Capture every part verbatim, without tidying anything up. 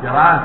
الاشتراك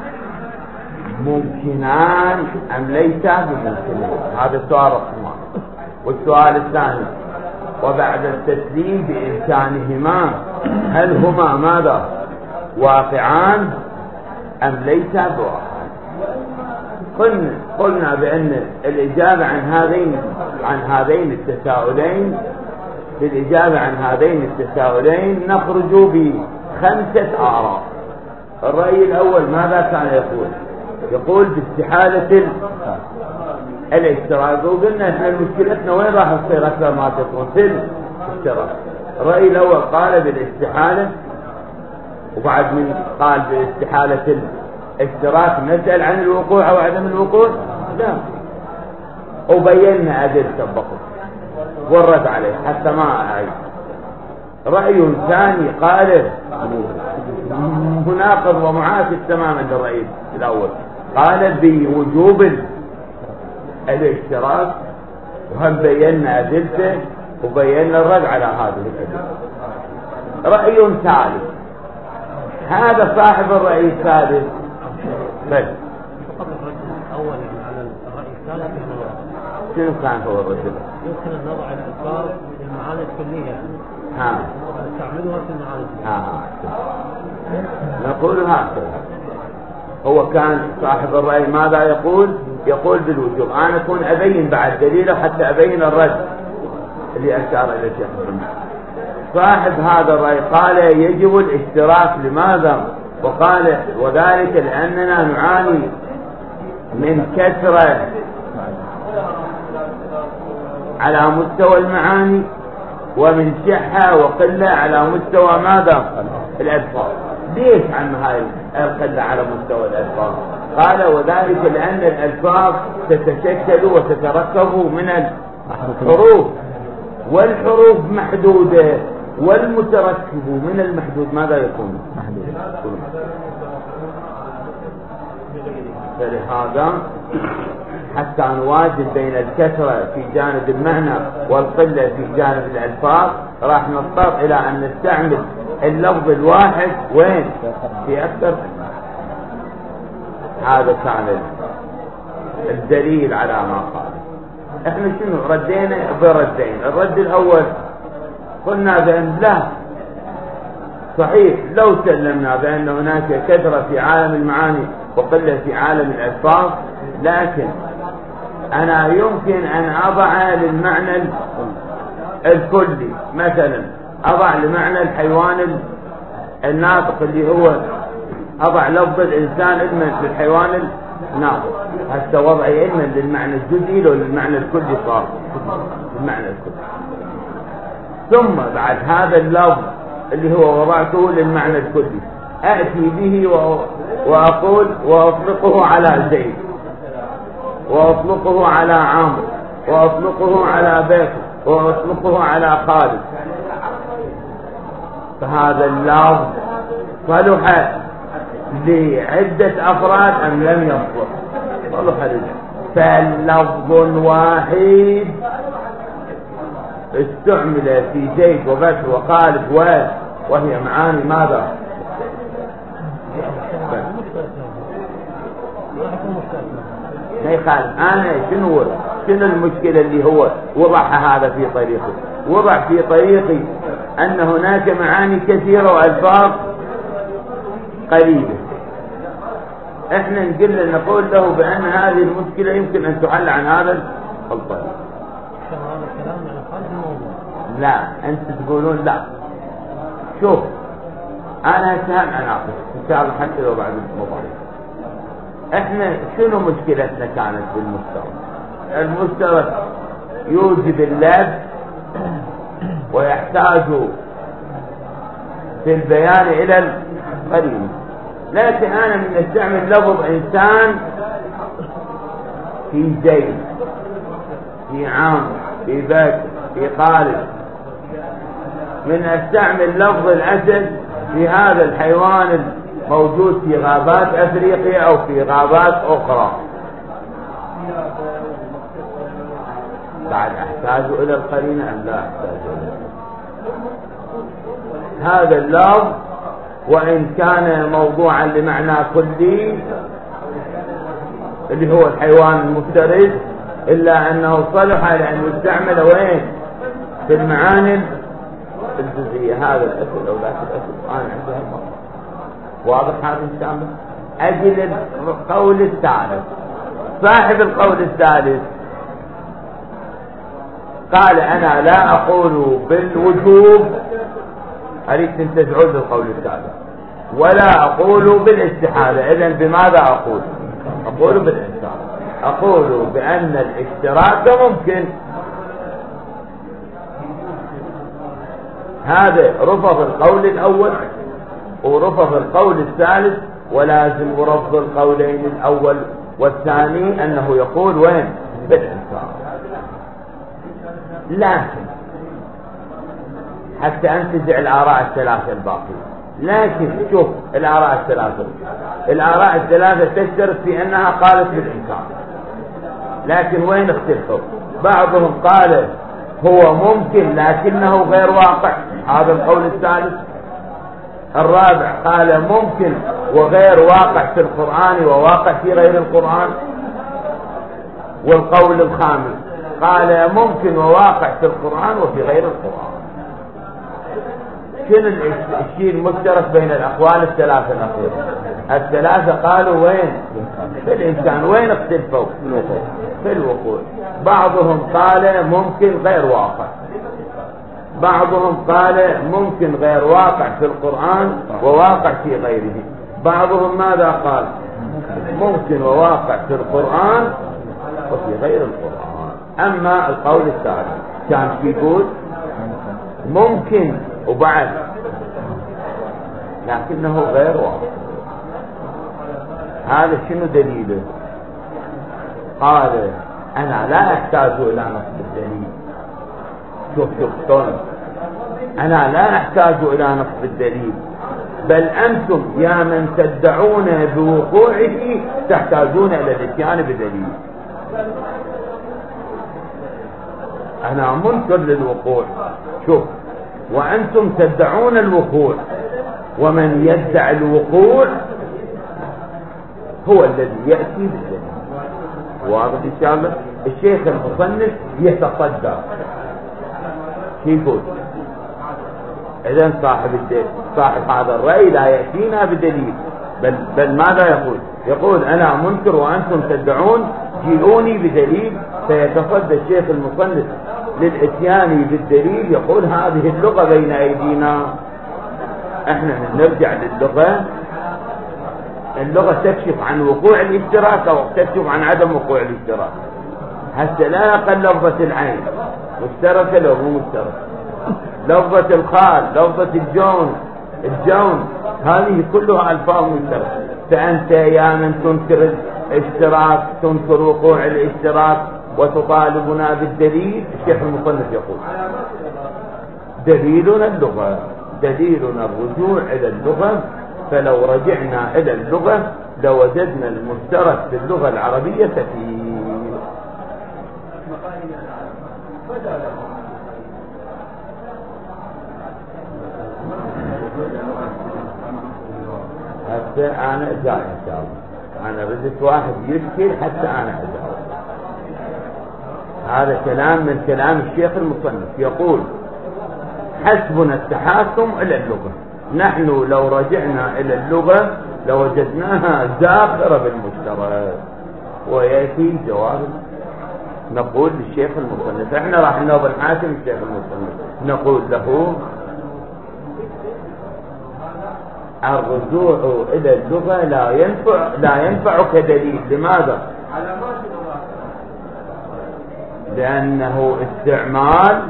ممكنان أم ليس بممكنان؟ هذا السؤال رقم. والسؤال الثاني: وبعد التسليم بإمكانهما هل هما ماذا واقعان أم ليس بواقعان؟ قلنا قلنا بأن الإجابة عن هذين عن هذين التساؤلين بالإجابة عن هذين التساؤلين نخرج بخمسة آراء. الرأي الأول ماذا كان يقول؟ يقول باستحالة الاشتراك، وقلنا احنا مشكلتنا وين راح تصير أكثر ما تكون في الاشتراك. الرأي الأول قال بالاستحالة، وبعد من قال باستحالة الاشتراك نسأل عن الوقوع أو عدم الوقوع؟ لا، وبينا أدلة البقر والرد عليه حتى ما أعيد. رأي ثاني قال مناقض ومعاكس تماما للرأي الأول، قال بوجوب الاشتراك، وهم بينا أدلته وبينا الرد على هذه الأدلة. رأي ثالث، هذا صاحب الرأي الثالث بس أولا على الرأي الثالث شنو كان هو الرجل؟ يمكن أن نضع الألفاظ في المعاني الكلية، ها نستعملها في المعاني الكلية. ها نقول هكذا. هو كان صاحب الرأي ماذا يقول؟ يقول بالوجوب. أنا أكون أبين بعد دليله حتى أبين الرد اللي أشار إلى الشيخ محمد. صاحب هذا الرأي قال يجب الاشتراك. لماذا؟ وقال وذلك لأننا نعاني من كثرة على مستوى المعاني ومن شحة وقلة على مستوى ماذا؟ الألفاظ. ليش عن هاي القلة على مستوى الألفاظ؟ قال وذلك لأن الألفاظ تتشكل وتتركب من الحروف، والحروف محدودة، والمتركب من المحدود ماذا يكون؟ محدود. فلهذا حتى نوازن بين الكثرة في جانب المعنى والقلة في جانب الألفاظ راح نضطر إلى أن نستعمل اللفظ الواحد وين؟ في أكثر. هذا كان الدليل على ما قال. احنا شنو ردينا بردين. الرد الأول قلنا بأن لا صحيح لو سلمنا بأن هناك كثرة في عالم المعاني وقلة في عالم الألفاظ، لكن أنا يمكن أن أضع للمعنى الكلي مثلا، أضع لمعنى الحيوان الناطق اللي هو أضع لفظ الإنسان إدمن في الحيوان الناطق، هسه وضعي إدمن للمعنى الجزئي لو للمعنى الكلي صار المعنى الكلي. ثم بعد هذا اللفظ اللي هو وضعته للمعنى الكلي أأتي به وأقول وأطلقه على زيد، وأطلقه على عمرو، وأطلقه على بكر، وأطلقه على خالد. فهذا اللفظ صلح لعدة أفراد أم لم يصلح؟ صلح لعدة. فاللفظ الواحد استعمل في زيد وبكر وخالد وهي معاني ماذا؟ ما يخالف. أنا شنو شنو المشكلة اللي هو وضعها هذا في طريقه؟ وضع في طريقي أن هناك معاني كثيرة وألفاظ قليلة. احنا نقول نقول له بأن هذه المشكلة يمكن أن تحل عن هذا الطريق. لا أنت تقولون لا. شوف أنا سهل أناقش إن شاء الله حتى لو بعد الموضوع. احنا شنو مشكلتنا كانت بالمستوى؟ المستوى يوجد اللب ويحتاج في البيان إلى القرينة، لكن أنا من استعمل لفظ إنسان في زيد، في عام، في بكر، في خالد، من استعمل لفظ الأسد في هذا الحيوان موجود في غابات أفريقيا أو في غابات أخرى، بعد أحتاج إلى القرينة أم لا أحتاج إلى؟ هذا اللفظ وإن كان موضوعا لمعنى كلي اللي هو الحيوان المفترس، إلا أنه صلح لأن يستعمل وين؟ في المعاني الجزئية. هذا الأسل أو لا الأسل أنا عندها المرة. واضح هذا إن شاء الله؟ أجل القول الثالث. صاحب القول الثالث قال أنا لا أقول بالوجوب، أريد تنتزعون للقول الثالث، ولا أقول بالاستحالة. إذن بماذا أقول؟ أقول بالإنسان، أقول بأن الاشتراك ممكن. هذا رفض القول الأول ورفض القول الثالث، ولازم رفض القولين الأول والثاني أنه يقول وين؟ بالإنسان. لكن حتى أنتزع الآراء الثلاثة الباقية، لكن شوف الآراء الثلاثة الآراء الثلاثة تشترك في أنها قالت بالإنكار، لكن وين اختلفوا؟ بعضهم قال هو ممكن لكنه غير واقع، هذا القول الثالث. الرابع قال ممكن وغير واقع في القرآن وواقع في غير القرآن. والقول الخامس قال ممكن وواقع في القرآن وفي غير القرآن. شنو الشيء المشترك بين الأقوال الثلاثة الأخيرة؟ الثلاثة قالوا وين؟ في الإنسان. وين اختلفوا؟ في الوقوع. بعضهم قال ممكن غير واقع، بعضهم قال ممكن غير واقع في القرآن وواقع في غيره. بعضهم ماذا قال؟ ممكن وواقع في القرآن وفي غير القرآن. أما القول الثالث كان يقول ممكن وبعد لكنه غير واقع. هذا شنو دليله؟ قال أنا لا أحتاج إلى نصب الدليل. شوف شوف شلون، أنا لا أحتاج إلى نصب الدليل، بل أنتم يا من تدعون بوقوعه تحتاجون إلى الاتيان بدليل. أنا منكر للوقوع، شوف، وأنتم تدعون الوقوع، ومن يدعي الوقوع هو الذي يأتي بالدليل. واضح إن شاء الله؟ الشيخ المصنف يتصدى شو يقول؟ إذن صاحب الدليل صاحب هذا الرأي لا يأتينا بدليل، بل, بل ماذا يقول؟ يقول أنا منكر وأنتم تدعون، جيئوني بدليل. فيتصدى الشيخ المصنف للاتيان بالدليل، يقول هذه اللغة بين أيدينا. احنا نرجع للغة، اللغة تكشف عن وقوع الاشتراك أو تكشف عن عدم وقوع الاشتراك. حتى لا يقل لفظة العين مشتركة لو مو مشتركة، لفظة الخال، لفظة الجون الجون، هذه كلها ألفاظ مشتركة. فأنت يا من تنكر الاشتراك، تنكر وقوع الاشتراك وتطالبنا بالدليل. الشيخ المصنف يقول دليلنا اللغة، دليلنا الرجوع إلى اللغة. فلو رجعنا إلى اللغة لوجدنا المشترك في اللغة العربية كثير. حتى أنا أجاي إن شاء الله، أنا بدت واحد يشكي حتى أنا أجاوب. هذا كلام من كلام الشيخ المصنف، يقول حسبنا التحاكم إلى اللغة. نحن لو رجعنا إلى اللغة لوجدناها زاخرة بالمشترك. ويأتي جواب نقول للشيخ المصنف، احنا راح نوب الحاكم الشيخ المصنف، نقول له الرجوع إلى اللغة لا ينفع لا ينفعك دليل. لماذا؟ لأنه استعمال،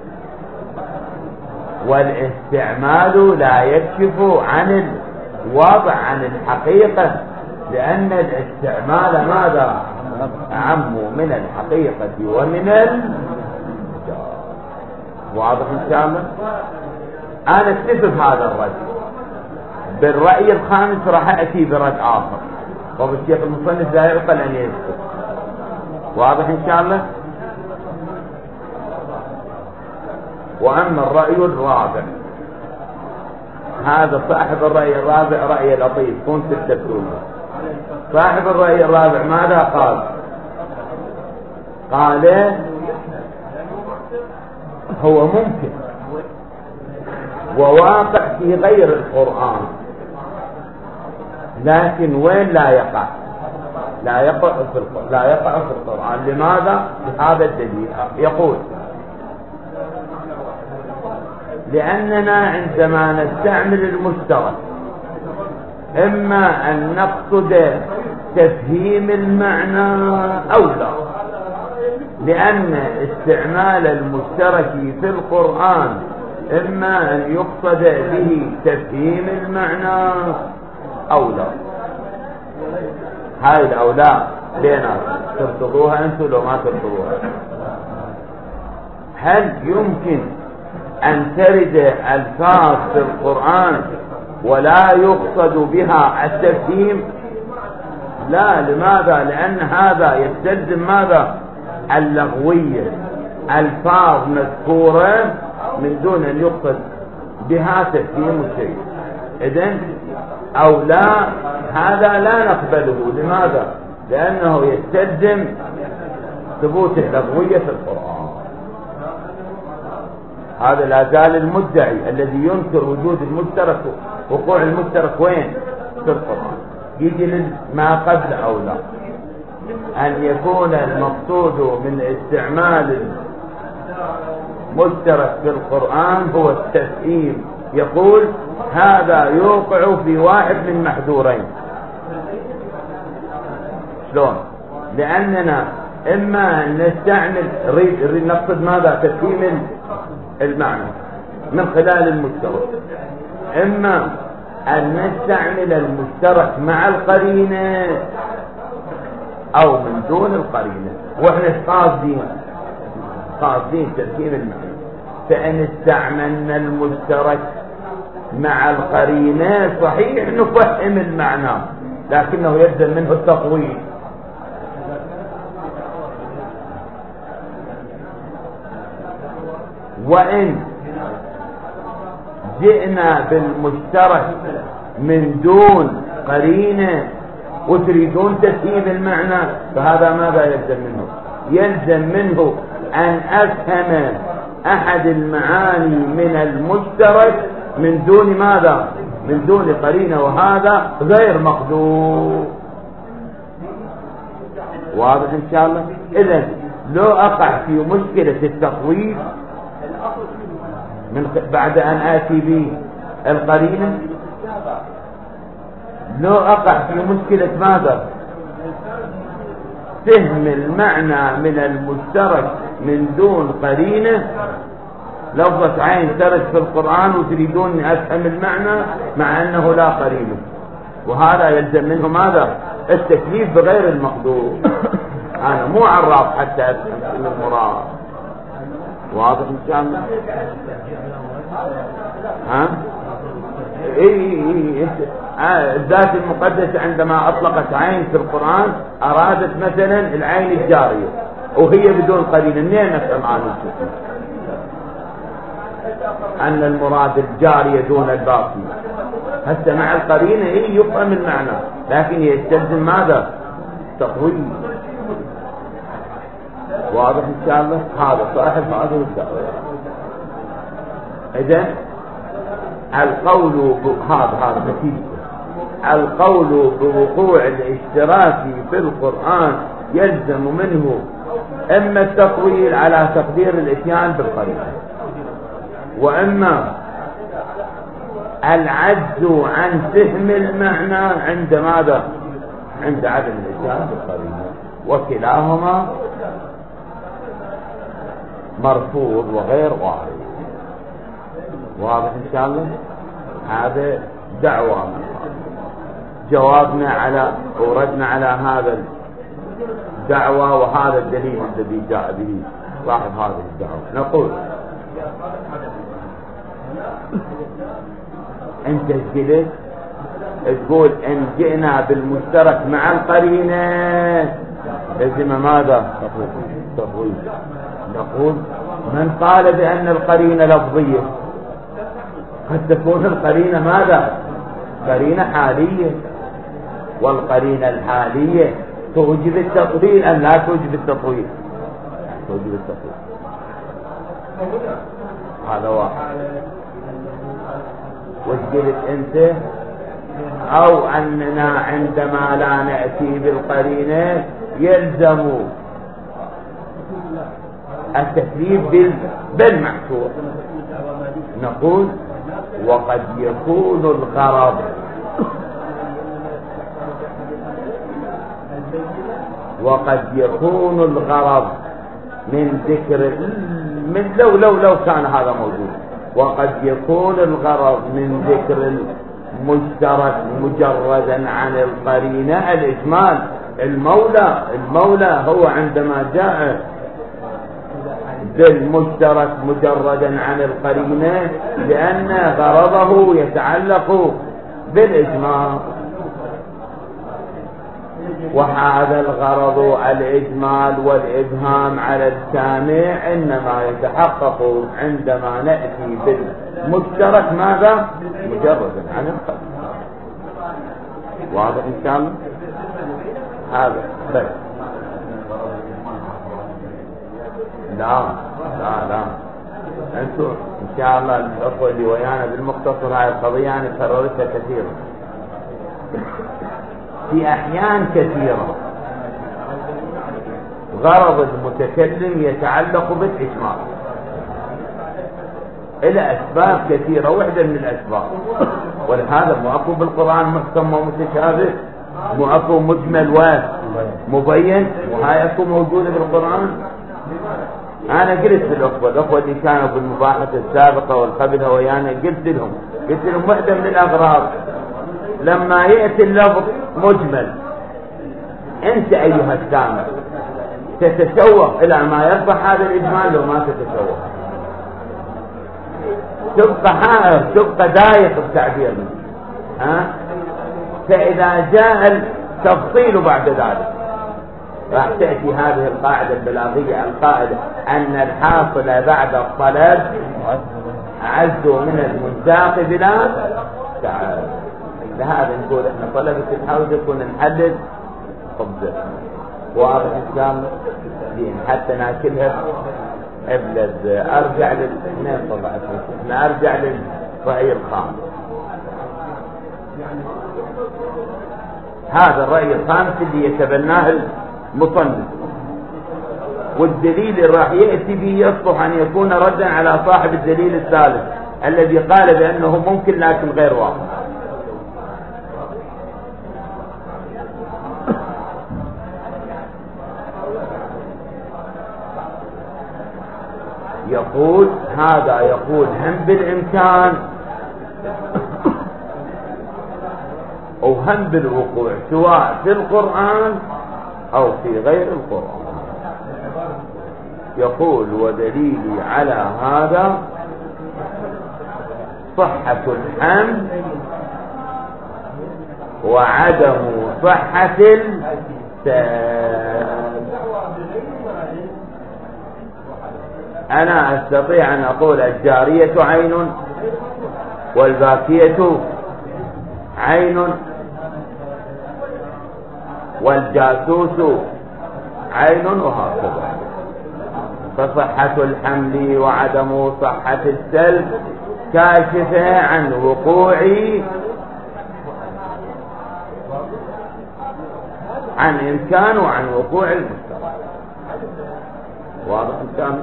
والاستعمال لا يكشف عن الوضع عن الحقيقة، لأن الاستعمال ماذا؟ أعم من الحقيقة ومن المجاز. واضح إن شاء الله؟ أنا اكتفي هذا الرد. بالرأي الخامس راح أتي برد آخر، وبالشيخ المصنف لا يعقل أن يذكر. واضح إن شاء الله؟ وأما الرأي الرابع هذا صاحب الرأي الرابع رأي لطيف كنت تكتبون. صاحب الرأي الرابع ماذا قال؟ قال هو ممكن وواقع في غير القرآن، لكن وين لا يقع؟ لا يقع في القرآن، لا يقع في القرآن. لماذا؟ هذا الدليل يقول لأننا عندما نستعمل المشترك إما أن نقصد تفهيم المعنى أو لا، لأن استعمال المشترك في القرآن إما أن يقصد به تفهيم المعنى أو لا. هاي الأولاء بينا ترتضوها أنتم لو ما ترتضوها. هل يمكن أن ترد ألفاظ في القرآن ولا يقصد بها التفهيم؟ لا. لماذا؟ لأن هذا يستلزم ماذا؟ اللغوية، ألفاظ مذكورة من دون أن يقصد بها تفهيم الشيء. إذن أو لا، هذا لا نقبله. لماذا؟ لأنه يستلزم ثبوت اللغوية في القرآن. هذا لا زال المدعي الذي ينكر وجود المشترك، وقوع المشترك وين؟ في القرآن. يجي ما قبل أو لا، أن يكون المقصود من استعمال المشترك في القرآن هو التفهيم. يقول هذا يوقع في واحد من محذورين. شلون؟ لأننا إما أن نستعمل نريد نقصد ماذا؟ تفهيم المعنى من خلال المشترك، إما أن نستعمل المشترك مع القرينة أو من دون القرينة. وإحنا قاصدين قاصدين تفهيم المعنى. فإن استعملنا المشترك مع القرينة صحيح نفهم المعنى، لكنه يلزم منه التطويل. وإن جئنا بالمشترك من دون قرينة وتريدون تفهيم المعنى، فهذا ماذا يلزم منه؟ يلزم منه أن أفهم أحد المعاني من المشترك من دون ماذا؟ من دون قرينة، وهذا غير مقدور. واضح إن شاء الله؟ إذن لو أقع في مشكلة التطويل من بعد أن آتي به القرينة، لو أقع في مشكلة ماذا؟ فهم المعنى من المشترك من دون قرينة. لفظة عين ترد في القرآن وتريدون أن أفهم المعنى مع أنه لا قرينة، وهذا يلزم منه ماذا؟ التكليف بغير المقدور. أنا مو عراف حتى أفهم المراد. واضح إن شاء الله؟ ها؟ إيه إيه إيه الذات المقدسة عندما أطلقت عين في القرآن أرادت مثلا العين الجارية وهي بدون قرينة، منين نفهم عنه أن المراد الجارية دون الباقي؟ هسه مع القرينة إيه يفهم المعنى، لكن يستلزم ماذا؟ تطويل. واضح إن شاء الله؟ هذا صاحب هذه الدعوة. إذن القول هذا هذا نتيجة القول بوقوع الاشتراك في القرآن يلزم منه إما التطويل على تقدير الاتيان بالقرينة، وإما العجز عن فهم المعنى عند ماذا؟ عند عدم الاتيان بالقرينة، وكلاهما مرفوض وغير وارد. واضح إن شاء الله؟ هذا دعوة. جوابنا على وردنا على هذا الدعوة وهذا الدليل الذي جاء به صاحب هذه الدعوة. نقول انت قلت تقول ان جئنا بالمشترك مع القرينة لازم ماذا؟ تطويل. نقول من قال بأن القرينة لفظية قد تكون القرينة ماذا؟ قرينة حالية، والقرينة الحالية توجب التطويل أم لا توجب التطويل؟ توجب التطويل. هذا واحد. وش قلت أنت؟ أو أننا عندما لا نأتي بالقرينة يلزم التكليف بالمحصور. نقول وقد يكون الغرض وقد يكون الغرض من ذكر من لو لو لو كان هذا موجود، وقد يكون الغرض من ذكر المشترك مجردا عن القرينة الإجمال. المولى المولى هو عندما جاء بالمشترك مجردا عن القرينة لأن غرضه يتعلق بالإجمال، وهذا الغرض الإجمال والإبهام على السامع إنما يتحقق عندما نأتي بالمشترك ماذا؟ مجردا عن القرينة. واضح إن شاء الله؟ هذا بس. لا لا لا أنتم إن شاء الله الأخوة اللي ويانا بالمختصر هاي القضية أنا كررتها كثيرا في أحيان كثيرة. غرض المتكلم يتعلق بالإجمال إلى أسباب كثيرة، واحدة من الأسباب، ولهذا مؤكد بالقرآن محكم ومتشابه، مؤكد مجمل ومبين، وهاي أكو موجودة بالقرآن. أنا قلت للأخوة الأخوة اللي كانوا بالمباحثة السابقة والقبلة ويانا، قلت لهم قلت لهم واحدة من الأغراض لما يأتي اللفظ مجمل أنت أيها السامع تتشوق إلى ما يصبح هذا الإجمال لو ما تتشوق تبقى حائر، تبقى دايق التعبير، ها؟ فإذا جاء التفصيل بعد ذلك راح تأتي هذه القاعدة البلاغية القاعدة أن الحاصل بعد الطلب أعز من المنساق بلا تعارض. لهذا نقول احنا طلبة الحوزة كنا نحدد خبزة واضح إسلام دين حتى ناكلها ابلد. ارجع لل احنا ارجع للرأي الخامس. هذا الرأي الخامس اللي يتبناه المصنف، والدليل اللي راح يأتي به يصلح أن يكون ردا على صاحب الدليل الثالث الذي قال بأنه ممكن لكن غير واضح. يقول هذا يقول هم بالإمكان أو هم بالوقوع سواء في القرآن أو في غير القرآن. يقول ودليلي على هذا صحة الحمل وعدم صحة السال. أنا أستطيع أن أقول الجارية عين والباكية عين والجاسوس عين وهكذا. فصحة الحمل وعدم صحة السلب كاشفة عن وقوع عن إمكان وعن وقوع المستقبل. واضح الكلام؟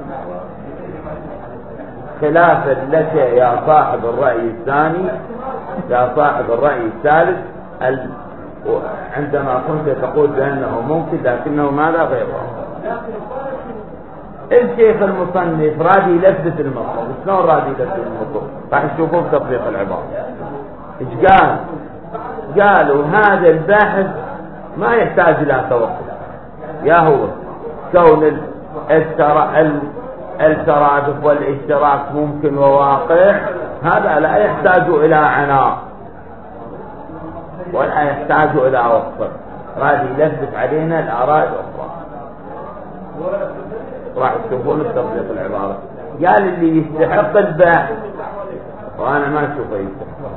خلافا لك يا صاحب الرأي الثاني يا صاحب الرأي الثالث ال... عندما كنت تقول بأنه ممكن لكنه ماذا غير واضح. الشيخ المصنف رادي يلبس المطلوب. شلون رادي يلبس المطلوب؟ راح تشوفوه في تطبيق العبارة. ايش قال؟ قالوا هذا الباحث ما يحتاج الى توقف، يا هو كون الترادف والاشتراك ممكن وواقع، هذا لا يحتاج الى عناء ولا يحتاج الى وقف. رادي يلبس علينا الاراء الاخرى. راح تشوفون تطبيق العبارة. قال اللي يستحق البحث وأنا ما أشوفه يصح.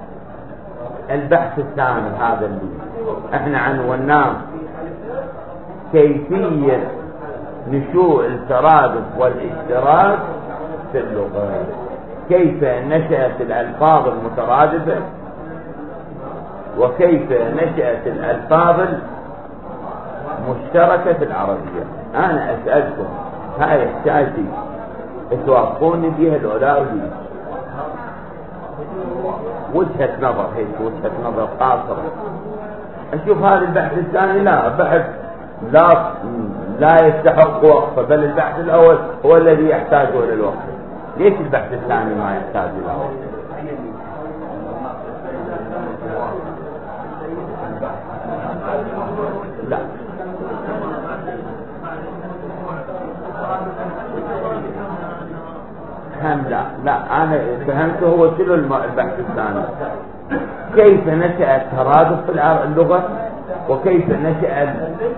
البحث الثاني هذا اللي احنا عنوناه كيفية نشوء الترادف والاشتراك في اللغة، كيف نشأت الألفاظ المترادفة وكيف نشأت الألفاظ المشتركة في العربية. أنا أسألكم هاي احتاجي توافقوني بها العلاء لي وجهة نظر، هيك وجهة نظر قاصرة. أشوف هذا البحث الثاني لا بحث لا لا يستحق وقفه، بل البحث الأول هو الذي يحتاج إلى الوقت. ليش البحث الثاني ما يحتاج إلى وقت؟ لا هم لا لا أنا فهمته هو شنو البحث الثاني، كيف نشأ الترادف في اللغة وكيف نشأ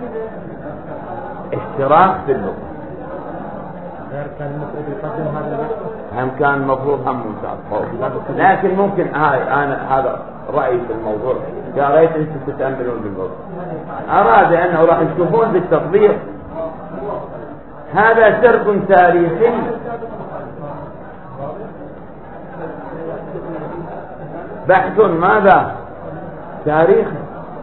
الاشتراك في اللغة. كان المفروض يقدم هذا البحث، هم كان المفروض هم ممتاز، لكن ممكن هاي أنا هذا رأيي في الموضوع، يا ريت أنتم تتأملون بالموضوع. أراد أنه راح تشوفون بالتطبيق هذا سرد تاريخي بحث ماذا تاريخي،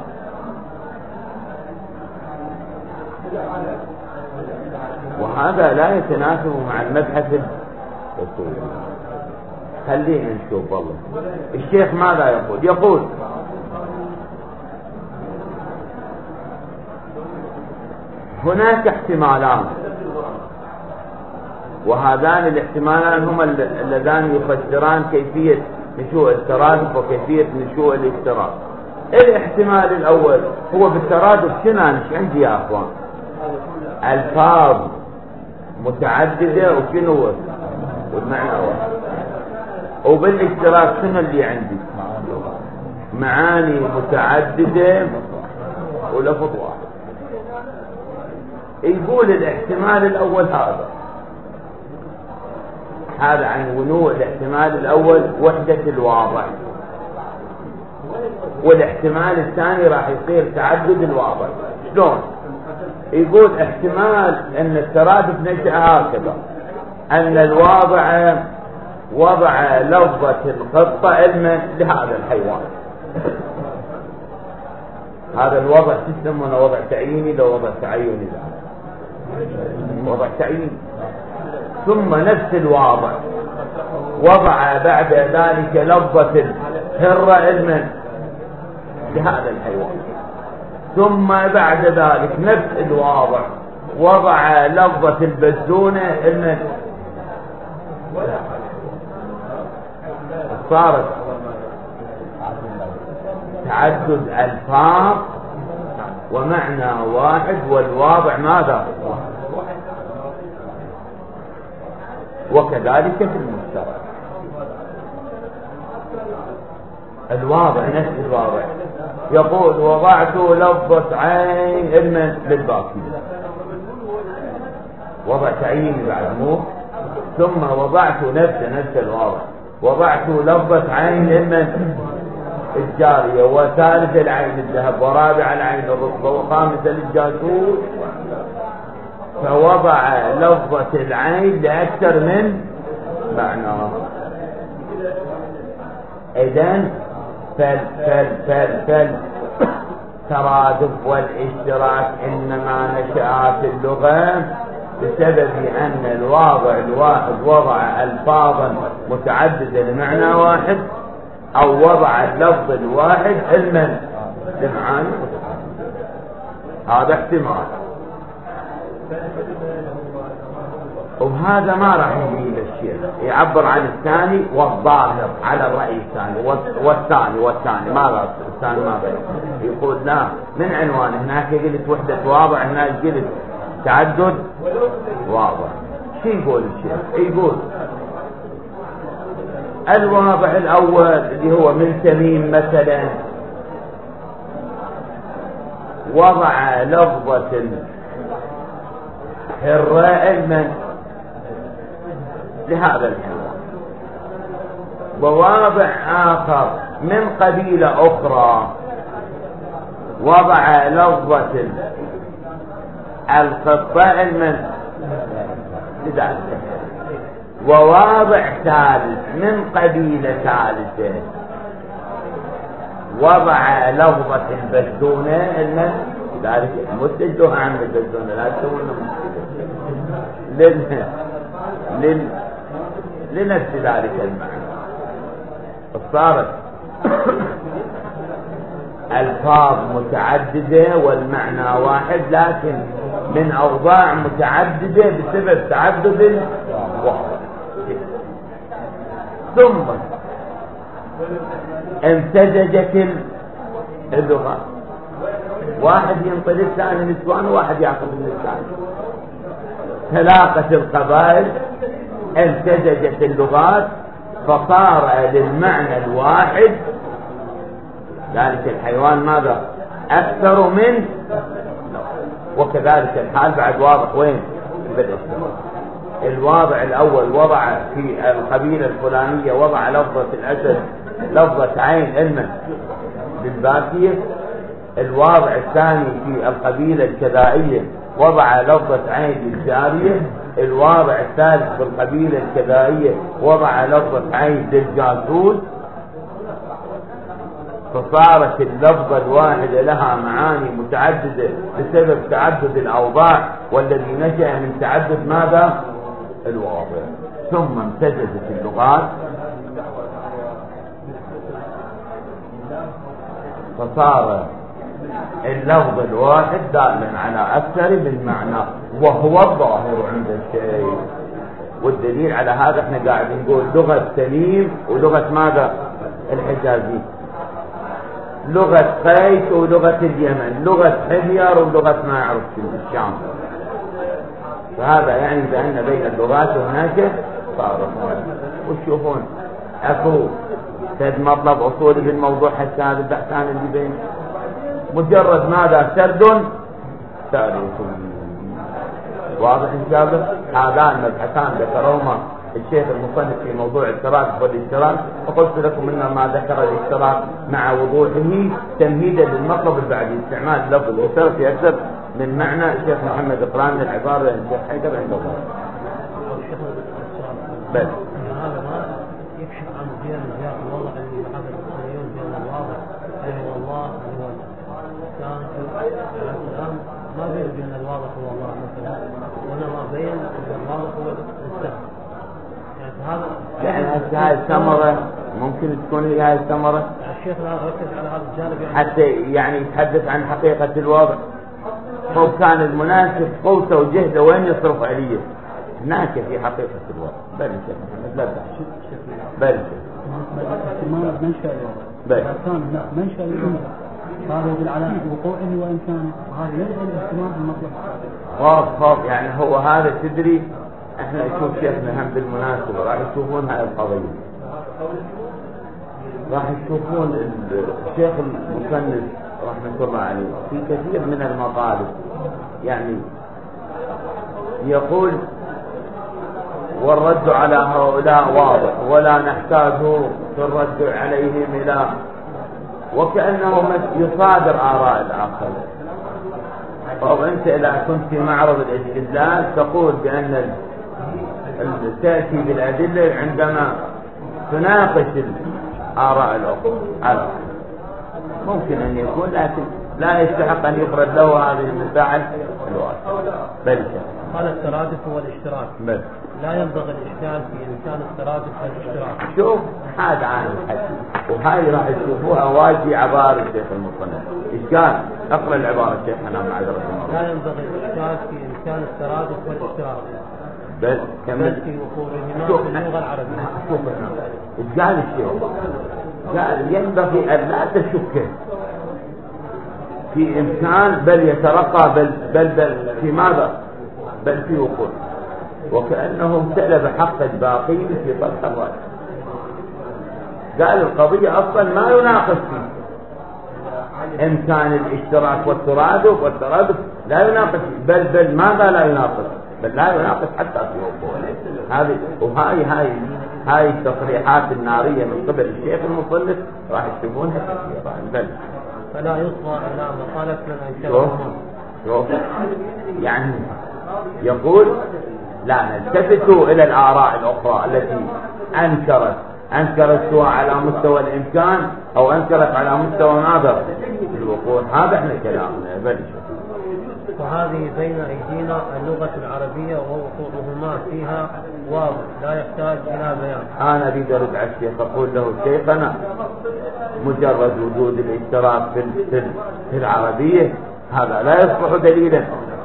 وهذا لا يتناسب مع المبحث الأصولي. خلينا نشوف والله الشيخ ماذا يقول. يقول هناك احتمالان، وهذان الاحتمالان هما اللذان يفسران كيفية نشوء الترادف وكيفية نشوء الاشتراك. الاحتمال الأول هو بالترادف شنو مش عندي يا أخوان ألفاظ متعددة وشنو والمعنى واحد، وبالاشتراك شنو اللي عندي معاني متعددة ولفظ واحد. يقول الاحتمال الأول هذا هذا عن ونوع الاحتمال الأول وحدة الواضع، والاحتمال الثاني راح يصير تعدد الواضع. شلون؟ يقول احتمال ان الترادف نشأ هكذا، ان الواضع وضع لفظة الخطة علما لهذا الحيوان. هذا الوضع تسمونه وضع تعييني لو وضع تعيني لا وضع تعييني. ثم نفس الواضع وضع بعد ذلك لفظة الهرة علما لهذا الحيوان. ثم بعد ذلك نفس الواضع وضع لفظة البزونة علما. صارت تعدد ألفاظ ومعنى واحد، والواضع ماذا؟ وكذلك في المشترك الواضع نفس الواضع. يقول وضعت لفظة عين علما للباقي، وضع تعيين بعد مو، ثم وضعت نفس نفس الواضع وضعت لفظة عين علما الجارية، وثالث العين الذهب، ورابع العين الرطبة، وخامس الجاسوس. فوضع لفظة العين لأكثر من معنى. إذن فال فال فال فال ترادف والاشتراك إنما نشأ في اللغة بسبب أن الواضع الواحد وضع ألفاظا متعددة لمعنى واحد، أو وضع اللفظ الواحد علما لمعاني. هذا احتمال، وهذا ما راح يجيب الشيء يعبر عن الثاني والظاهر على الرأي الثاني والثاني والثاني ماذا الثاني ماذا يقول؟ لا، من عنوان هناك قلت وحدة واضع، هناك قلت تعدد واضح. شو يقول الشيخ؟ يقول الواضع الأول اللي هو من تميم مثلا وضع لفظة الراء علما لهذا الحيوان، وواضع آخر من قبيلة أخرى وضع لفظة القطة من ذلك، وواضع ثالث من قبيلة ثالثة وضع لفظة بزدونة المن ذلك مستجدوها عن البزدونة لا تسوون لل... لل... لنفس ذلك المعنى. صارت الفاظ متعددة والمعنى واحد، لكن من أوضاع متعددة بسبب تعدد الواضع. ثم امتزجت اللغات، واحد ينطق الثاني نسوان وواحد ياخذ من الثاني، تلاقت القبائل امتزجت اللغات فصار للمعنى الواحد ذلك الحيوان ماذا أكثر من، وكذلك الحال بعد واضح وين بدأ الواضع الأول وضع في القبيلة الفلانية وضع لفظة الأسد لفظة عين علما بالباكية، الواضع الثاني في القبيلة الكذائية وضع لفظة عين للجارية، الواضع الثالث في القبيلة الكذائية وضع لفظة عين للجاسوس، فصارت اللفظة الواحدة لها معاني متعددة بسبب تعدد الأوضاع والذي نشأ من تعدد ماذا الواضع. ثم امتزجت اللغات فصار اللفظ الواحد دالا على أكثر من معنى وهو الظاهر عند الشيء. والدليل على هذا احنا قاعدين نقول لغة تميم ولغة ماذا الحجازي، لغة قيس ولغة اليمن، لغة حمير ولغة ما يعرف في الشام. فهذا يعني بأن بين اللغات هناك فارق. وتشوفون اكو سد مطلب اصولي بالموضوع حتى هذا البحثان اللي بين مجرد ماذا سرد تاريخ واضح ان شاء الله. هذان مبحثان ذكرهما الشيخ المصنف في موضوع التراكب والاشتراك، وقلت لكم ان ما ذكر الاشتراك مع وضوحه تمهيدا للمطلب البعدي استعمال لفظ الاشتراك في اكثر من معنى. الشيخ محمد اقران العباره الشيخ حيدر عنده بس هذا ما يكشف عن زيادة زيادة الوضع اللي هذا الأصوليون بأن الواضع أي هو الله هو كان الآن ما بين بأن الواضع هو الله مثلا، وإنما بين أن الواضع هو المستقبل. يعني هاي الثمرة ممكن تكون هي هاي الثمرة. الشيخ لا ركز على هذا الجانب يعني حتى يعني يتحدث عن حقيقة الوضع، هو كان المناسب قوته وجهده وين يصرف عليه هناك في حقيقة الوضع. بل شيخ محمد لا بأس بل احتمال منشأ الوضع بل كان هناك منشأ الوضع هذا يدل على وقوعه وإمكانه، وهذا يدعو الاحتمال المطلق. خوف خوف يعني هو هذا تدري احنا نشوف شيخنا هم بالمناسبة راح تشوفون هاي القضية، راح تشوفون الشيخ المصنف رحمة الله عليه في كثير من المطالب يعني يقول والرد على هؤلاء واضح ولا نحتاج في الرد عليهم إلى، وكأنه يصادر آراء الآخر. طب أنت إذا كنت في معرض الاستدلال تقول بأن تأتي بالأدلة عندما تناقش الآراء الأخرى، ممكن أن يكون لكن لا يستحق أن يفرد له هذه المساحة الواسعة. بل قال الترادف هو الاشتراك، بل لا ينبغي الإشكال في إمكان الترادف والاشتراك. شوف هذا عن الحديث، وهاي راح تشوفوها واجي عبارة الشيخ المصنف. إشكال اقرأ العبارة الشيخ أنا معذرة الله. لا ينبغي الإشكال في إمكان الترادف والاشتراك بل كمل في وقوعهما في اللغة العربية. شوف هنا قال الشيخ قال ينبغي أن لا تشك في إمكان بل يترقى بل بل بل في ماذا بل في وقوع، وكأنه امتلب حق الباقي في طرح الرأي. قال القضية أصلا ما يناقش فيه إمكان الاشتراك والترادف، والترادف لا يناقش بل بل ماذا لا يناقش بل لا يناقش حتى في وقوع. هذه وهاي هاي هاي التصريحات النارية من قبل الشيخ المصنف راح تشوفونها كثيرا. بل فلا يصغى إلى مقالة من شوف أنكرهما. شوف يعني يقول لا نلتفت إلى الآراء الأخرى التي أنكرت أنكرت سواء على مستوى الإمكان أو أنكرت على مستوى ماذا الوقوع. هذا احنا كلامنا. بل وهذه بين أيدينا اللغة العربية ووقوعهما فيها واضح لا يحتاج إلى بيان. أنا أريد أرد على الشيخ أقول له شيخنا مجرد وجود الاشتراك في في العربية هذا لا يصبح دليلا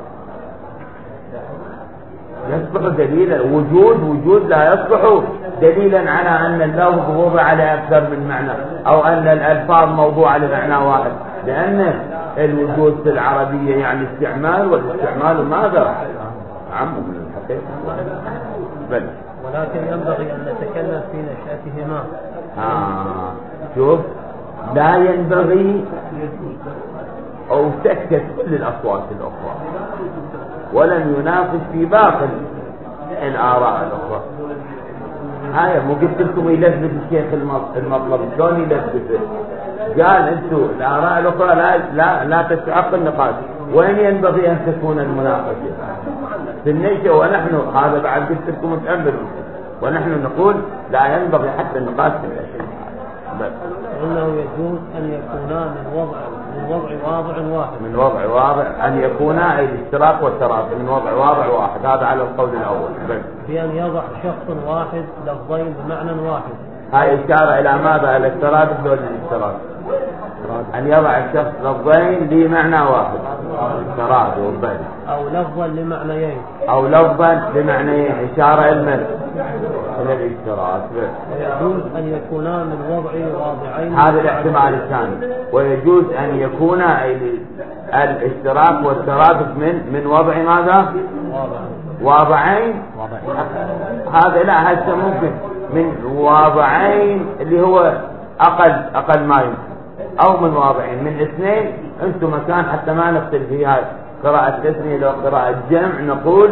يصبح دليلا وجود وجود لا يصبح دليلا على أن اللفظ وضع على أكثر من معنى أو أن الألفاظ موضوعة لمعنى واحد، لأن الوجود في العربية يعني استعمال، والاستعمال ماذا؟ عم من الحقيقة. بل ولكن ينبغي أن نتكلم في نشأتهما. آه شوف لا ينبغي أو تسكت كل الأصوات الأخرى ولن ينافس في باقي الآراء الأخرى. هاي مو قلت لكم يلفت الشيخ المطلب شلون يلفت؟ قال انتم الآراء الأخرى لا لا لا تستحق النقاش. وين ينبغي أن تكون المناقشة؟ في النشأة. ونحن هذا بعد قلت لكم متأمل ونحن نقول لا ينبغي حتى النقاش في الأشياء. إنه يجوز أن يكونا من وضع من وضع واضع واحد من وضع واضع أن يكونا أي الاشتراك والتراك من وضع واضع واحد. هذا على القول الأول. بأن يضع شخص واحد لفظين بمعنى واحد. هاي إشارة إلى ماذا؟ إلى الترادف ولا الاشتراك؟ أن يضع الشخص لفظين بمعنى واحد ترادف. بل أو لفظا لمعنيين أو لفظا لمعنيين إشارة إلى إلى الاشتراك. ويجوز أن يكونا من وضع واضعين. هذا الاحتمال الثاني. ويجوز أن يكون الاشتراك والترادف من من وضع ماذا؟ واضعين. هذا لا هسه ممكن من واضعين اللي هو أقل أقل ما يمكن أو من واضعين من اثنين. أنتم مكان حتى ما نختلف في هذا قراءة التثنية لو قراءة جمع نقول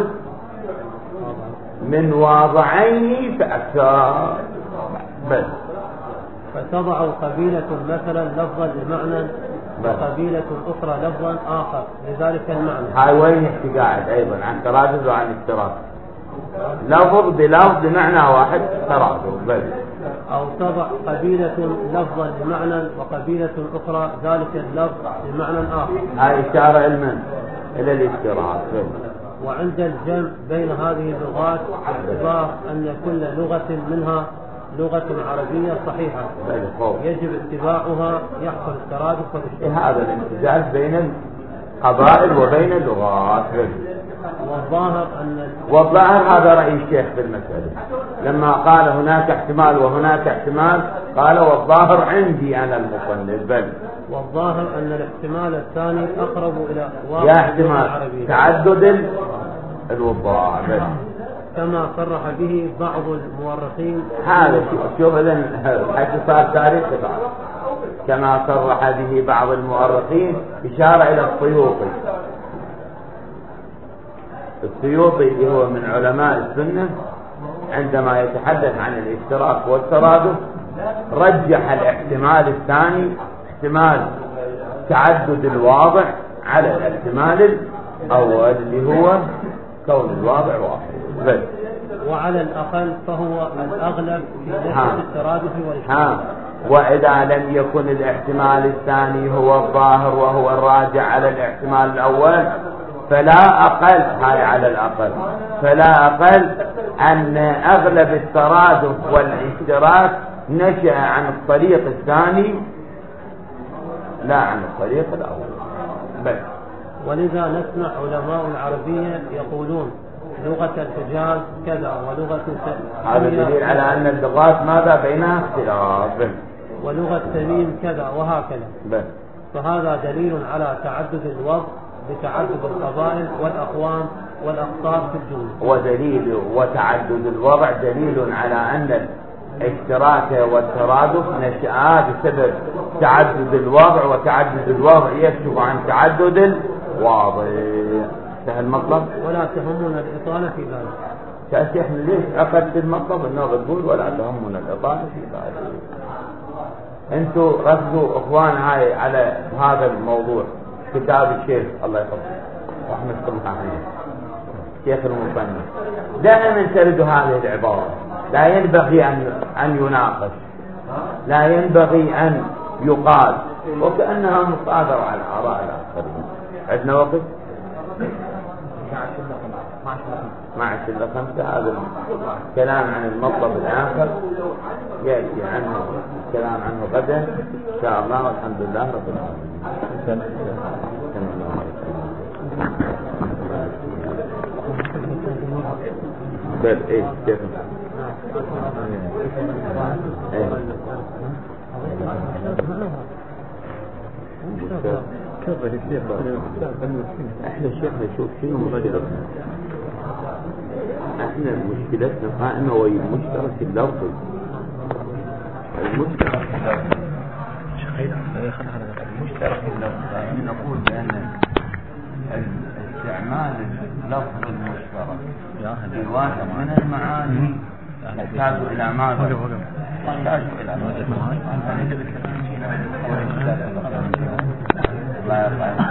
من واضعين فأكثر. بس فتضع قبيلة مثلا لفظا لمعنى وقبيلة أخرى لفظا آخر لذلك المعنى. هاي وين يحكي قاعد أيضا عن ترادف وعن اشتراك. لفظ بلفظ بمعنى واحد ترادف. بس أو تضع قبيلة لفظا لمعنى وقبيلة أخرى ذلك اللفظ لمعنى آخر. هاي إشارة علما إلى الاشتراك. وعند الجمع بين هذه اللغات باعتبار أن كل لغة منها لغة عربية صحيحة يجب اتباعها يحصل الترادف والاشتراك. هذا الامتزاج بين القبائل وبين اللغات. والظاهر أن والظاهر هذا رأي الشيخ في المسألة لما قال هناك احتمال وهناك احتمال قال والظاهر عندي أنا المصنف. بل والظاهر أن الاحتمال الثاني أقرب إلى يا احتمال تعدد الوضاع. بل كما صرح به بعض المؤرخين. هذا شوف إذن حيث صار تاريخ كما صرح به بعض المؤرخين إشارة إلى السيوطي. السيوطي اللي هو من علماء السنة عندما يتحدث عن الاشتراك والترادف رجح الاحتمال الثاني احتمال تعدد الواضع على الاحتمال الأول اللي هو كون الواضع واحد. بس وعلى الأقل فهو الأغلب في نفس الترادف والاشتراك. وإذا لم يكن الاحتمال الثاني هو الظاهر وهو الراجع على الاحتمال الأول فلا أقل هاي على الأقل فلا أقل أن أغلب الترادف والاشتراك نشأ عن الطريق الثاني لا عن الطريق الأول. بس ولذا نسمع علماء العربية يقولون لغة الحجاز كذا ولغة هذا دليل على أن اللغات ماذا بينها اختلاف. ولغة تميم كذا وهكذا. بس فهذا دليل على تعدد الوضع بتعدد القبائل والأقوام والأقطار في الجملة. ودليل وتعدد الوضع دليل على أن الاشتراك والترادف نشأ بسبب تعدد الوضع وتعدد الوضع يكشف عن تعدد الواضع. سهل المطلب. ولا تهمنا الإطالة في ذلك. يا شيخنا ليش أخذت المطلب أنه بتقول ولا تهمنا الإطالة في ذلك؟ أنتوا ركزوا إخوان هاي على هذا الموضوع. كتاب الشيخ الله يحفظه رحمة الله عليه شيخ المصنف دائما ترد هذه العبارة: لا ينبغي أن أن يناقش، لا ينبغي أن يقال، وكأنها مصادرة على آراء الآخرين. عندنا وقت؟ مع الشلة خمسة. هذا كلام عن المطلب الآخر يأتي عنه كلام عنه غدا إن شاء الله، والحمد لله رب العالمين. بل ايه كيف كيف الشيخ احنا الشيخ نشوف شنو مشكلتنا. احنا مشكلتنا قائمة وهي المشترك اللفظي. المشترك المشترك اللفظي نقول بأن استعمال اللفظ المشترك في واحد من المعاني يحتاج إلى ماذا؟ يحتاج إلى ماذا؟